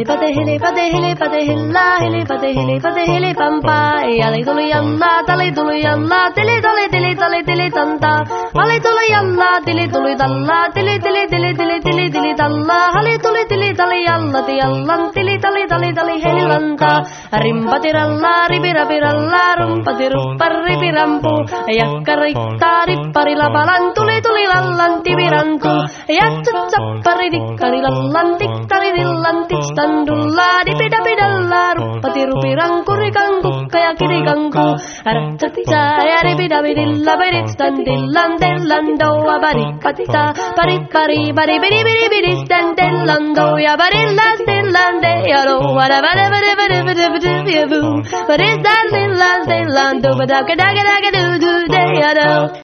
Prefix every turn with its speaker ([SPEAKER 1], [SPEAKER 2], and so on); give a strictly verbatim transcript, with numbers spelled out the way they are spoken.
[SPEAKER 1] hilipate hilipate hilipate hilla hilipate hilipate hilipampa ali tuli jalla tali tuli jalla tili tali tili tali tili tanta ali tuli jalla tili tuli talla tili tili tili tili tili tili talla ali tuli tili tali jalla ti jallan tili tali tali tali helilanta rimpati ralla ripirapi ralla rumpati ruppar ripirampu jakkarikka rippari lapalan tuli tuli lallan tivirantu jatsatsappari dikkari lallan tikkari dillan tikstandulla dipidapidalla ruppati rupiranku rikanku kaya kirikanku aratsatisa ja dipidapidilla peristan dillan dellan doua barikatita paripari bari biri biri biristan dellan doua barillas dillan de yaro wada wada wada wada wada wada wada wada wada wada wada wada wada wada wada wada wada wada wada